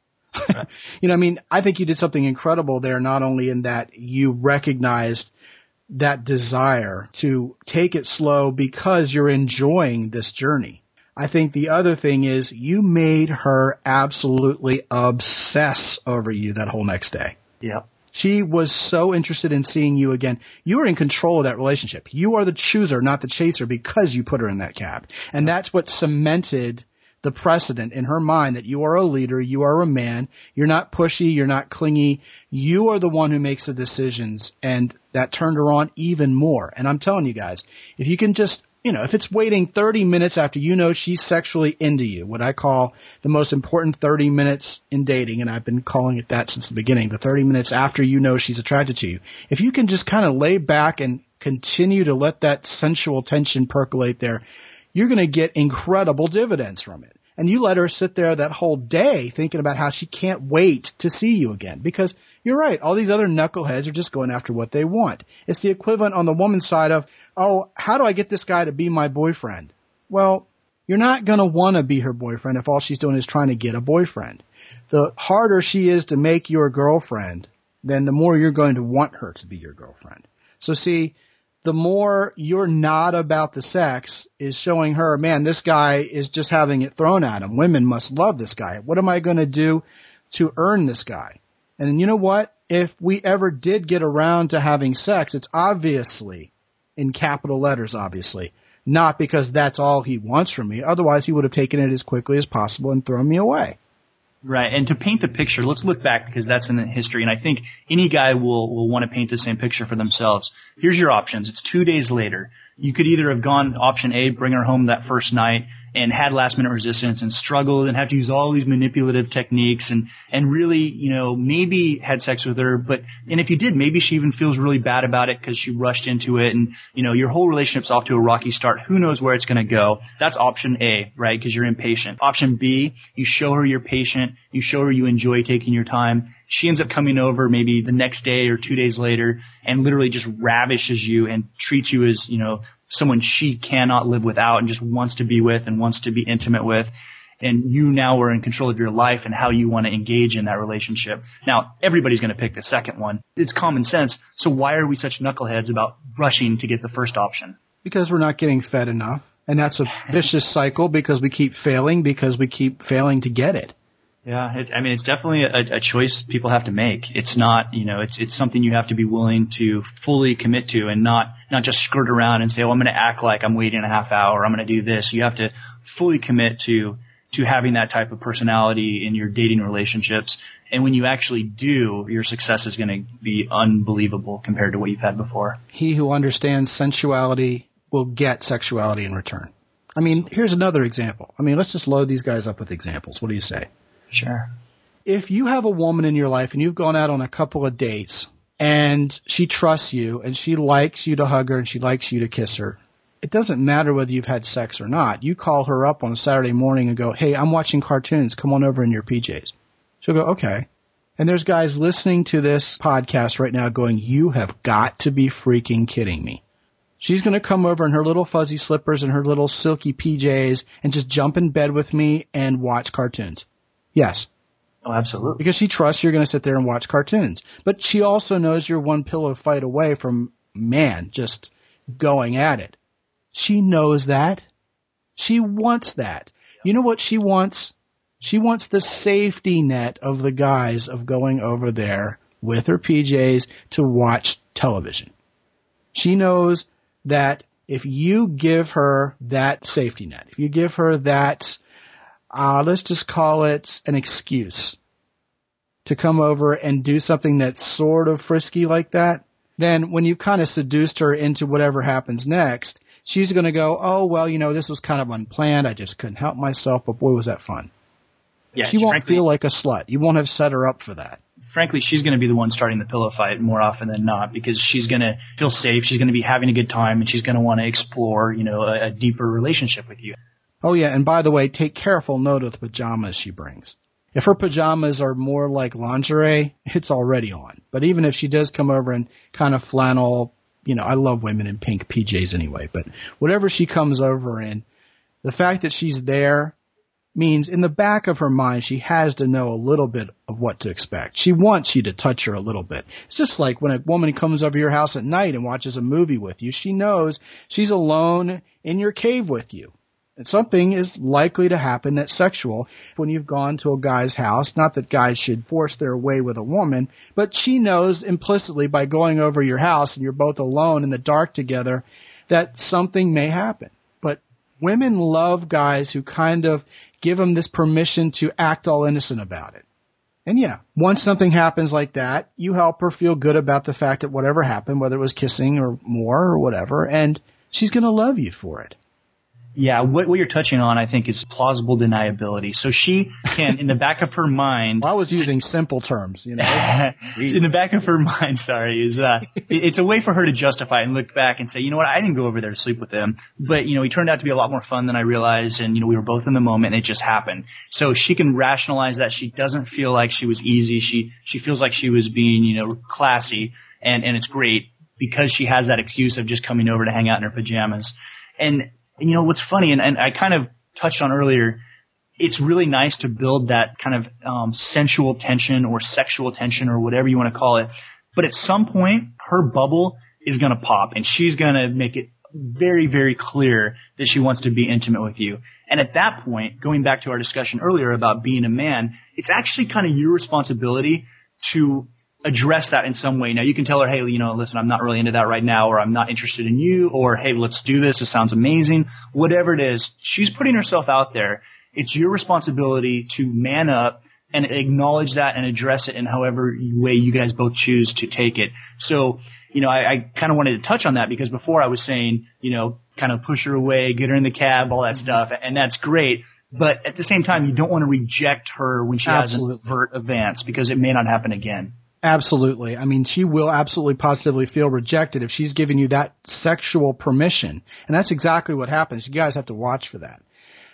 I think you did something incredible there, not only in that you recognized that desire to take it slow because you're enjoying this journey. I think the other thing is you made her absolutely obsess over you that whole next day. Yeah. She was so interested in seeing you again. You were in control of that relationship. You are the chooser, not the chaser, because you put her in that cab. And that's what cemented the precedent in her mind that you are a leader, you are a man, you're not pushy, you're not clingy, you are the one who makes the decisions, and that turned her on even more. And I'm telling you guys, if you can just, if it's waiting 30 minutes after she's sexually into you, what I call the most important 30 minutes in dating, and I've been calling it that since the beginning, the 30 minutes after she's attracted to you, if you can just kind of lay back and continue to let that sensual tension percolate there, you're going to get incredible dividends from it. And you let her sit there that whole day thinking about how she can't wait to see you again. Because you're right, all these other knuckleheads are just going after what they want. It's the equivalent on the woman's side of, oh, how do I get this guy to be my boyfriend? Well, you're not going to want to be her boyfriend if all she's doing is trying to get a boyfriend. The harder she is to make your girlfriend, then the more you're going to want her to be your girlfriend. So see, the more you're not about the sex is showing her, man, this guy is just having it thrown at him. Women must love this guy. What am I going to do to earn this guy? And you know what? If we ever did get around to having sex, it's obviously, in capital letters, obviously, not because that's all he wants from me. Otherwise, he would have taken it as quickly as possible and thrown me away. Right. And to paint the picture, let's look back because that's in the history. And I think any guy will want to paint the same picture for themselves. Here's your options. It's 2 days later. You could either have gone option A, bring her home that first night and had last minute resistance and struggled and have to use all these manipulative techniques and really, maybe had sex with her. And if you did, maybe she even feels really bad about it because she rushed into it and, your whole relationship's off to a rocky start. Who knows where it's going to go? That's option A, right? Because you're impatient. Option B, you show her you're patient. You show her you enjoy taking your time. She ends up coming over maybe the next day or 2 days later and literally just ravishes you and treats you as, someone she cannot live without and just wants to be with and wants to be intimate with. And you now are in control of your life and how you want to engage in that relationship. Now, everybody's going to pick the second one. It's common sense. So why are we such knuckleheads about rushing to get the first option? Because we're not getting fed enough. And that's a vicious cycle because we keep failing to get it. Yeah, it's definitely a choice people have to make. It's not, it's something you have to be willing to fully commit to and not just skirt around and say, oh, I'm going to act like I'm waiting a half hour. I'm going to do this. You have to fully commit to having that type of personality in your dating relationships. And when you actually do, your success is going to be unbelievable compared to what you've had before. He who understands sensuality will get sexuality in return. Here's another example. Let's just load these guys up with examples. What do you say? Sure. If you have a woman in your life and you've gone out on a couple of dates and she trusts you and she likes you to hug her and she likes you to kiss her, it doesn't matter whether you've had sex or not. You call her up on a Saturday morning and go, hey, I'm watching cartoons. Come on over in your PJs. She'll go, okay. And there's guys listening to this podcast right now going, you have got to be freaking kidding me. She's going to come over in her little fuzzy slippers and her little silky PJs and just jump in bed with me and watch cartoons. Yes. Oh, absolutely. Because she trusts you're going to sit there and watch cartoons. But she also knows you're one pillow fight away from, man, just going at it. She knows that. She wants that. You know what she wants? She wants the safety net of the guys of going over there with her PJs to watch television. She knows that if you give her that safety net, if you give her that, let's just call it an excuse to come over and do something that's sort of frisky like that, then when you kind of seduced her into whatever happens next, she's going to go, oh, well, this was kind of unplanned. I just couldn't help myself, but boy, was that fun. Yeah, she won't feel like a slut. You won't have set her up for that. Frankly, she's going to be the one starting the pillow fight more often than not because she's going to feel safe. She's going to be having a good time and she's going to want to explore, a deeper relationship with you. Oh, yeah. And by the way, take careful note of the pajamas she brings. If her pajamas are more like lingerie, it's already on. But even if she does come over in kind of flannel, I love women in pink PJs anyway, but whatever she comes over in, the fact that she's there means in the back of her mind, she has to know a little bit of what to expect. She wants you to touch her a little bit. It's just like when a woman comes over your house at night and watches a movie with you, she knows she's alone in your cave with you. And something is likely to happen that's sexual when you've gone to a guy's house. Not that guys should force their way with a woman, but she knows implicitly by going over your house and you're both alone in the dark together that something may happen. But women love guys who kind of give them this permission to act all innocent about it. And yeah, once something happens like that, you help her feel good about the fact that whatever happened, whether it was kissing or more or whatever, and she's going to love you for it. Yeah, what you're touching on, I think, is plausible deniability. So she can, in the back of her mind... Well, I was using simple terms, in the back of her mind, it's a way for her to justify and look back and say, you know what, I didn't go over there to sleep with him, but, he turned out to be a lot more fun than I realized, and, we were both in the moment, and it just happened. So she can rationalize that. She doesn't feel like she was easy. She feels like she was being, classy, and it's great because she has that excuse of just coming over to hang out in her pajamas. And what's funny, and I kind of touched on earlier, it's really nice to build that kind of sensual tension or sexual tension or whatever you want to call it. But at some point, her bubble is going to pop, and she's going to make it very, very clear that she wants to be intimate with you. And at that point, going back to our discussion earlier about being a man, it's actually kind of your responsibility to address that in some way. Now, you can tell her, hey, listen, I'm not really into that right now, or I'm not interested in you, or hey, let's do this. It sounds amazing. Whatever it is, she's putting herself out there. It's your responsibility to man up and acknowledge that and address it in however way you guys both choose to take it. So, I kind of wanted to touch on that because before I was saying, kind of push her away, get her in the cab, all that stuff. And that's great. But at the same time, you don't want to reject her when she has an overt advance because it may not happen again. Absolutely. I mean, she will absolutely positively feel rejected if she's giving you that sexual permission. And that's exactly what happens. You guys have to watch for that.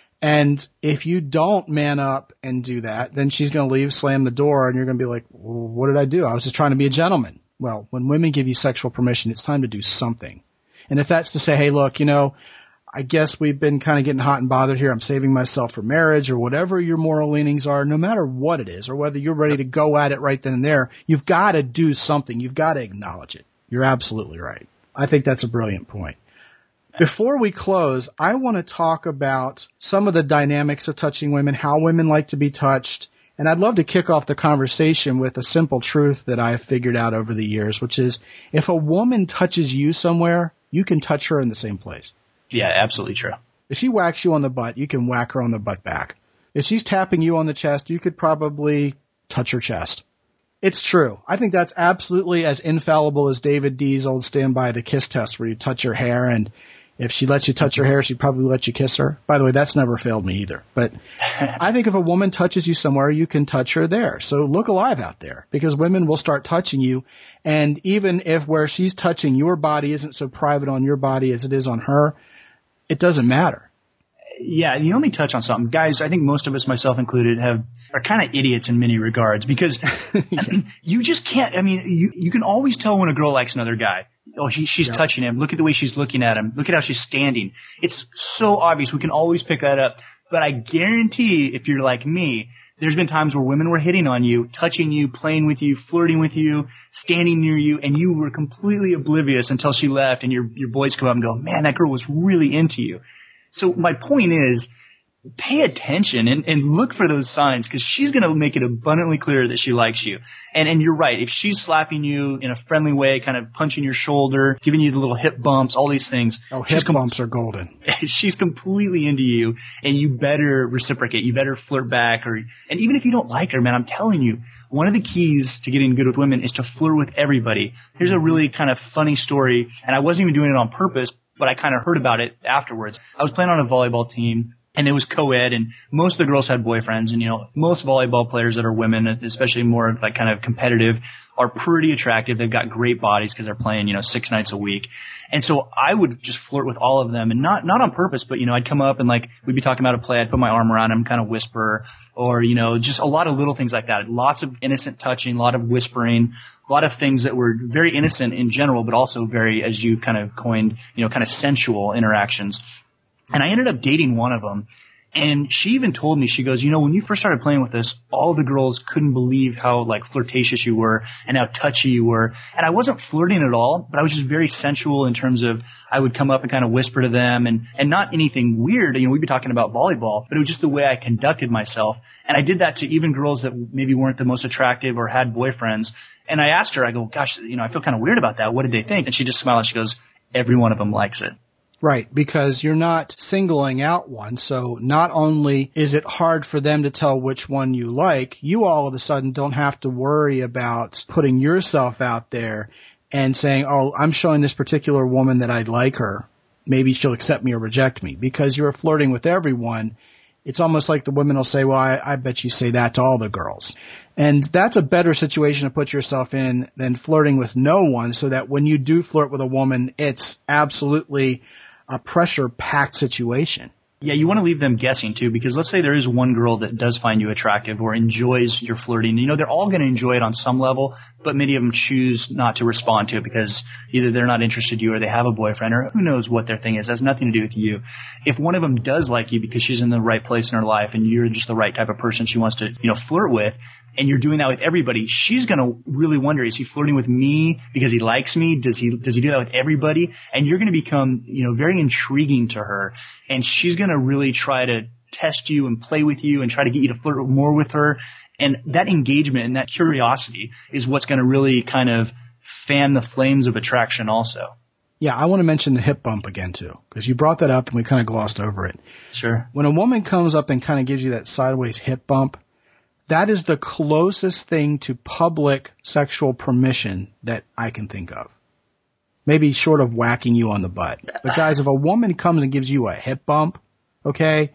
And if you don't man up and do that, then she's going to leave, slam the door, and you're going to be like, well, what did I do? I was just trying to be a gentleman. Well, when women give you sexual permission, it's time to do something. And if that's to say, hey, look, I guess we've been kind of getting hot and bothered here. I'm saving myself for marriage or whatever your moral leanings are, no matter what it is, or whether you're ready to go at it right then and there, you've got to do something. You've got to acknowledge it. You're absolutely right. I think that's a brilliant point. Before we close, I want to talk about some of the dynamics of touching women, how women like to be touched. And I'd love to kick off the conversation with a simple truth that I've figured out over the years, which is if a woman touches you somewhere, you can touch her in the same place. Yeah, absolutely true. If she whacks you on the butt, you can whack her on the butt back. If she's tapping you on the chest, you could probably touch her chest. It's true. I think that's absolutely as infallible as David D's old Stand By the Kiss test where you touch her hair, and if she lets you touch her hair, she'd probably let you kiss her. By the way, that's never failed me either. But I think if a woman touches you somewhere, you can touch her there. So look alive out there because women will start touching you. And even if where she's touching your body isn't so private on your body as it is on her, it doesn't matter. Yeah, you let me touch on something. Guys, I think most of us, myself included, are kind of idiots in many regards because you just can't, you can always tell when a girl likes another guy. Oh, she's touching him. Look at the way she's looking at him. Look at how she's standing. It's so obvious. We can always pick that up. But I guarantee if you're like me, there's been times where women were hitting on you, touching you, playing with you, flirting with you, standing near you, and you were completely oblivious until she left and your boys come up and go, man, that girl was really into you. So my point is, pay attention and look for those signs because she's going to make it abundantly clear that she likes you. And you're right. If she's slapping you in a friendly way, kind of punching your shoulder, giving you the little hip bumps, all these things. Oh, hip bumps are golden. She's completely into you and you better reciprocate. You better flirt back and even if you don't like her, man, I'm telling you, one of the keys to getting good with women is to flirt with everybody. Here's a really kind of funny story, and I wasn't even doing it on purpose, but I kind of heard about it afterwards. I was playing on a volleyball team, and it was co-ed, and most of the girls had boyfriends. And, most volleyball players that are women, especially more like kind of competitive, are pretty attractive. They've got great bodies because they're playing, 6 nights a week. And so I would just flirt with all of them, and not on purpose, but, I'd come up and we'd be talking about a play. I'd put my arm around them, kind of whisper, or, just a lot of little things like that. Lots of innocent touching, a lot of whispering, a lot of things that were very innocent in general, but also very, as you kind of coined, kind of sensual interactions. And I ended up dating one of them. And she even told me, she goes, when you first started playing with us, all the girls couldn't believe how flirtatious you were and how touchy you were. And I wasn't flirting at all, but I was just very sensual in terms of I would come up and kind of whisper to them and not anything weird. We'd be talking about volleyball, but it was just the way I conducted myself. And I did that to even girls that maybe weren't the most attractive or had boyfriends. And I asked her, I go, gosh, I feel kind of weird about that. What did they think? And she just smiled and she goes, every one of them likes it. Right, because you're not singling out one. So not only is it hard for them to tell which one you like, you all of a sudden don't have to worry about putting yourself out there and saying, oh, I'm showing this particular woman that I like her. Maybe she'll accept me or reject me. Because you're flirting with everyone, it's almost like the women will say, well, I bet you say that to all the girls. And that's a better situation to put yourself in than flirting with no one, so that when you do flirt with a woman, it's absolutely a pressure-packed situation. Yeah, you want to leave them guessing too, because let's say there is one girl that does find you attractive or enjoys your flirting. They're all going to enjoy it on some level, but many of them choose not to respond to it because either they're not interested in you or they have a boyfriend or who knows what their thing is. It has nothing to do with you. If one of them does like you because she's in the right place in her life and you're just the right type of person she wants to, flirt with, and you're doing that with everybody, she's going to really wonder, is he flirting with me because he likes me? Does he do that with everybody? And you're going to become, very intriguing to her. And she's going to really try to test you and play with you and try to get you to flirt more with her. And that engagement and that curiosity is what's going to really kind of fan the flames of attraction also. Yeah, I want to mention the hip bump again too, because you brought that up and we kind of glossed over it. Sure. When a woman comes up and kind of gives you that sideways hip bump, that is the closest thing to public sexual permission that I can think of. Maybe short of whacking you on the butt. But guys, if a woman comes and gives you a hip bump, okay,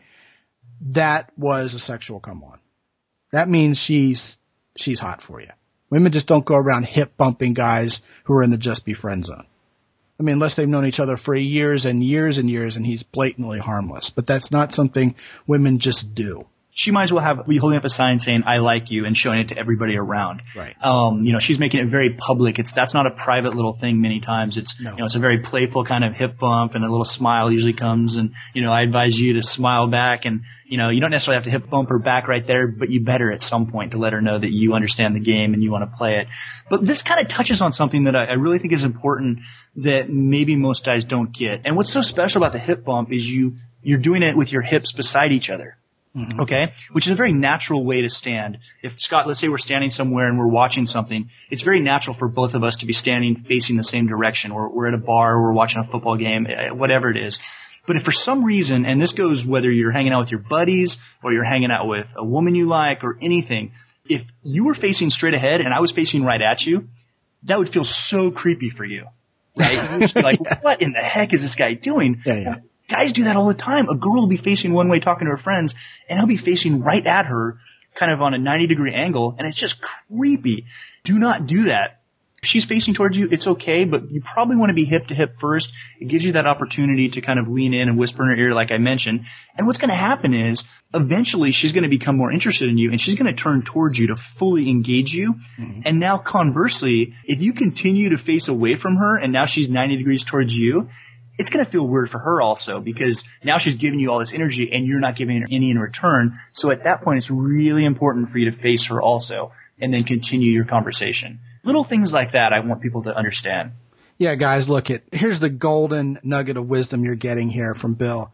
that was a sexual come on. That means she's hot for you. Women just don't go around hip bumping guys who are in the just be friend zone. Unless they've known each other for years and years and years and he's blatantly harmless. But that's not something women just do. She might as well be holding up a sign saying, I like you, and showing it to everybody around. Right. She's making it very public. That's not a private little thing many times. It's, it's a very playful kind of hip bump and a little smile usually comes. And, I advise you to smile back and, you don't necessarily have to hip bump her back right there, but you better at some point to let her know that you understand the game and you want to play it. But this kind of touches on something that I really think is important that maybe most guys don't get. And what's so special about the hip bump is you're doing it with your hips beside each other. Mm-hmm. Okay? Which is a very natural way to stand. If Scott, let's say we're standing somewhere and we're watching something, it's very natural for both of us to be standing facing the same direction. We're at a bar, or we're watching a football game, whatever it is. But if for some reason, and this goes whether you're hanging out with your buddies or you're hanging out with a woman you like or anything, if you were facing straight ahead and I was facing right at you, that would feel so creepy for you. Right? You would just be like, yes. What in the heck is this guy doing? Yeah. Guys do that all the time. A girl will be facing one way talking to her friends, and I'll be facing right at her, kind of on a 90-degree angle, and it's just creepy. Do not do that. If she's facing towards you, it's okay, but you probably want to be hip to hip first. It gives you that opportunity to kind of lean in and whisper in her ear, like I mentioned. And what's going to happen is eventually she's going to become more interested in you, and she's going to turn towards you to fully engage you. Mm-hmm. And now conversely, if you continue to face away from her and now she's 90 degrees towards you, it's going to feel weird for her also, because now she's giving you all this energy and you're not giving her any in return. So at that point, it's really important for you to face her also and then continue your conversation. Little things like that I want people to understand. Yeah, guys, look, here's the golden nugget of wisdom you're getting here from Bill.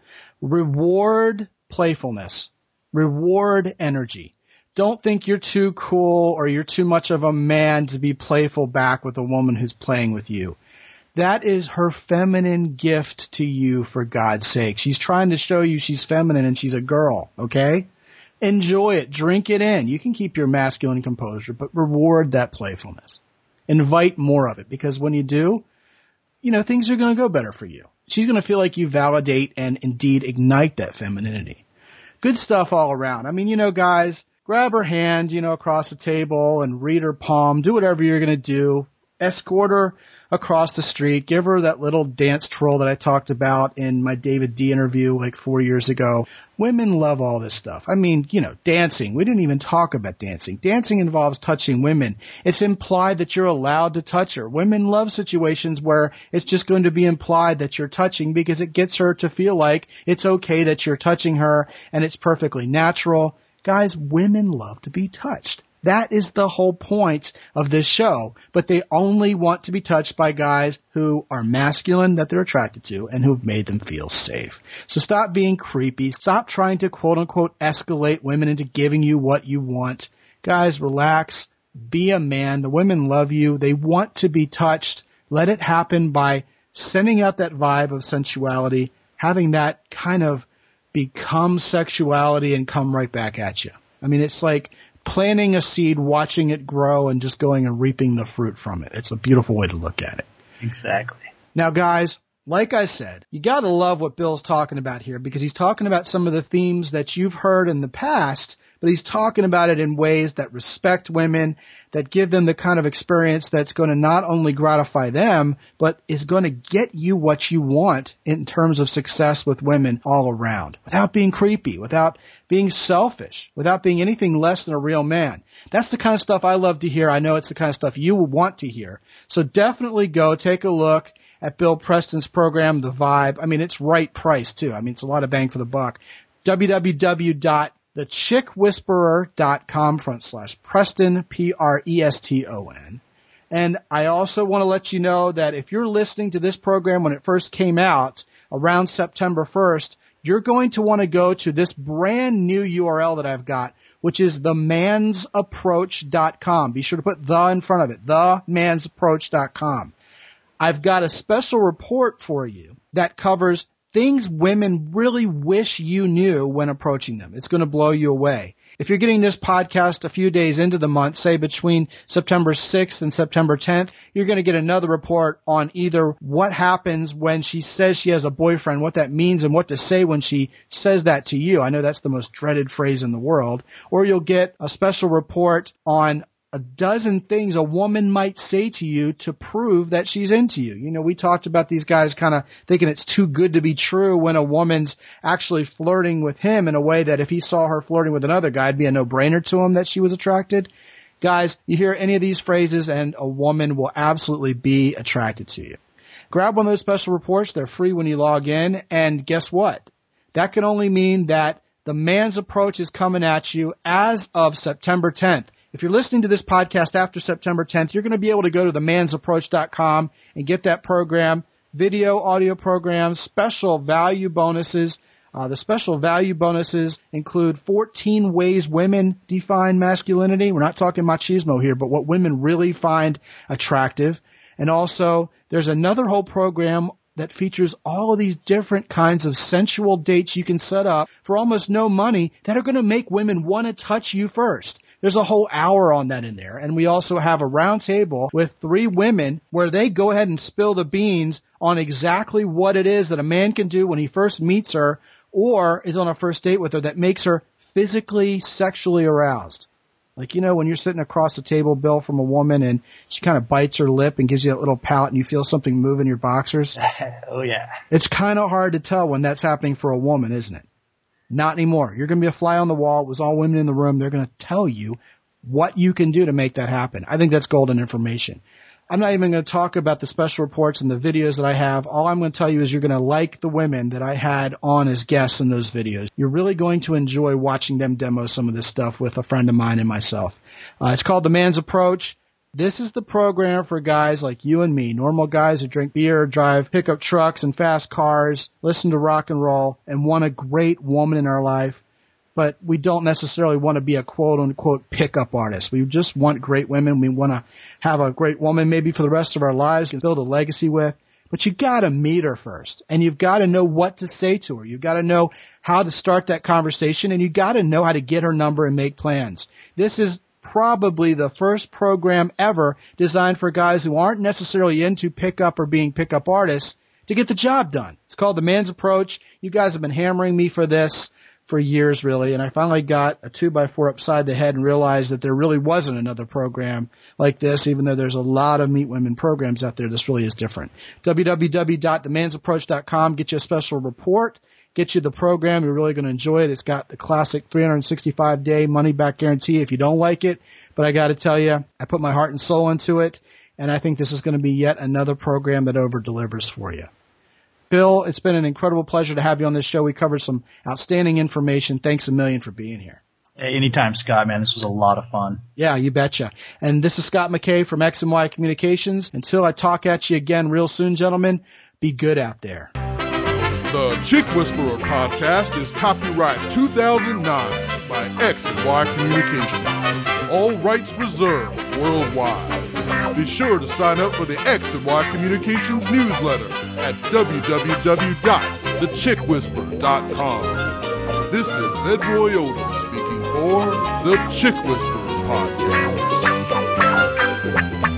Reward playfulness. Reward energy. Don't think you're too cool or you're too much of a man to be playful back with a woman who's playing with you. That is her feminine gift to you, for God's sake. She's trying to show you she's feminine and she's a girl, okay? Enjoy it. Drink it in. You can keep your masculine composure, but reward that playfulness. Invite more of it, because when you do, things are going to go better for you. She's going to feel like you validate and indeed ignite that femininity. Good stuff all around. I mean, guys, grab her hand, across the table and read her palm. Do whatever you're going to do. Escort her across the street. Give her that little dance twirl that I talked about in my David D interview like 4 years ago. Women love all this stuff. I mean, dancing. We didn't even talk about dancing. Dancing involves touching women. It's implied that you're allowed to touch her. Women love situations where it's just going to be implied that you're touching, because it gets her to feel like it's okay that you're touching her and it's perfectly natural. Guys, women love to be touched. That is the whole point of this show, but they only want to be touched by guys who are masculine, that they're attracted to, and who've made them feel safe. So stop being creepy. Stop trying to quote-unquote escalate women into giving you what you want. Guys, relax. Be a man. The women love you. They want to be touched. Let it happen by sending out that vibe of sensuality, having that kind of become sexuality and come right back at you. I mean, it's like planting a seed, watching it grow, and just going and reaping the fruit from it. It's a beautiful way to look at it. Exactly. Now, guys, like I said, you got to love what Bill's talking about here, because he's talking about some of the themes that you've heard in the past, but he's talking about it in ways that respect women, that give them the kind of experience that's going to not only gratify them, but is going to get you what you want in terms of success with women all around, without being creepy, without being selfish, without being anything less than a real man. That's the kind of stuff I love to hear. I know it's the kind of stuff you will want to hear. So definitely go take a look at Bill Preston's program, The Vibe. I mean, it's right price too. I mean, it's a lot of bang for the buck. www.thechickwhisperer.com/Preston, Preston. And I also want to let you know that if you're listening to this program when it first came out around September 1st, you're going to want to go to this brand new URL that I've got, which is themansapproach.com. Be sure to put the in front of it, themansapproach.com. I've got a special report for you that covers things women really wish you knew when approaching them. It's going to blow you away. If you're getting this podcast a few days into the month, say between September 6th and September 10th, you're going to get another report on either what happens when she says she has a boyfriend, what that means, and what to say when she says that to you. I know that's the most dreaded phrase in the world. Or you'll get a special report on a dozen things a woman might say to you to prove that she's into you. You know, we talked about these guys kind of thinking it's too good to be true when a woman's actually flirting with him in a way that if he saw her flirting with another guy, it'd be a no-brainer to him that she was attracted. Guys, you hear any of these phrases and a woman will absolutely be attracted to you. Grab one of those special reports. They're free when you log in. And guess what? That can only mean that the man's approach is coming at you as of September 10th. If you're listening to this podcast after September 10th, you're going to be able to go to themansapproach.com and get that program, video, audio programs, special value bonuses. The special value bonuses include 14 ways women define masculinity. We're not talking machismo here, but what women really find attractive. And also, there's another whole program that features all of these different kinds of sensual dates you can set up for almost no money that are going to make women want to touch you first. There's a whole hour on that in there. And we also have a round table with 3 women where they go ahead and spill the beans on exactly what it is that a man can do when he first meets her or is on a first date with her that makes her physically, sexually aroused. Like, when you're sitting across the table, Bill, from a woman and she kind of bites her lip and gives you that little pout and you feel something move in your boxers. Oh, yeah. It's kind of hard to tell when that's happening for a woman, isn't it? Not anymore. You're going to be a fly on the wall. It was all women in the room. They're going to tell you what you can do to make that happen. I think that's golden information. I'm not even going to talk about the special reports and the videos that I have. All I'm going to tell you is you're going to like the women that I had on as guests in those videos. You're really going to enjoy watching them demo some of this stuff with a friend of mine and myself. It's called The Man's Approach. This is the program for guys like you and me, normal guys who drink beer, drive pickup trucks and fast cars, listen to rock and roll, and want a great woman in our life. But we don't necessarily want to be a quote-unquote pickup artist. We just want great women. We want to have a great woman maybe for the rest of our lives and build a legacy with. But you got to meet her first, and you've got to know what to say to her. You've got to know how to start that conversation, and you've got to know how to get her number and make plans. This is probably the first program ever designed for guys who aren't necessarily into pickup or being pickup artists to get the job done. It's called The Man's Approach. You guys have been hammering me for this for years, really, and I finally got a 2x4 upside the head and realized that there really wasn't another program like this, even though there's a lot of Meet Women programs out there. This really is different. www.themansapproach.com. Get you a special report. Get you the program. You're really going to enjoy it. It's got the classic 365-day money-back guarantee if you don't like it. But I got to tell you, I put my heart and soul into it, and I think this is going to be yet another program that over-delivers for you. Bill, it's been an incredible pleasure to have you on this show. We covered some outstanding information. Thanks a million for being here. Anytime, Scott, man. This was a lot of fun. Yeah, you betcha. And this is Scott McKay from X&Y Communications. Until I talk at you again real soon, gentlemen, be good out there. The Chick Whisperer podcast is copyright 2009 by X&Y Communications. All rights reserved worldwide. Be sure to sign up for the X&Y Communications newsletter at www.thechickwhisperer.com. This is Ed Roy Odom speaking for the Chick Whisperer podcast.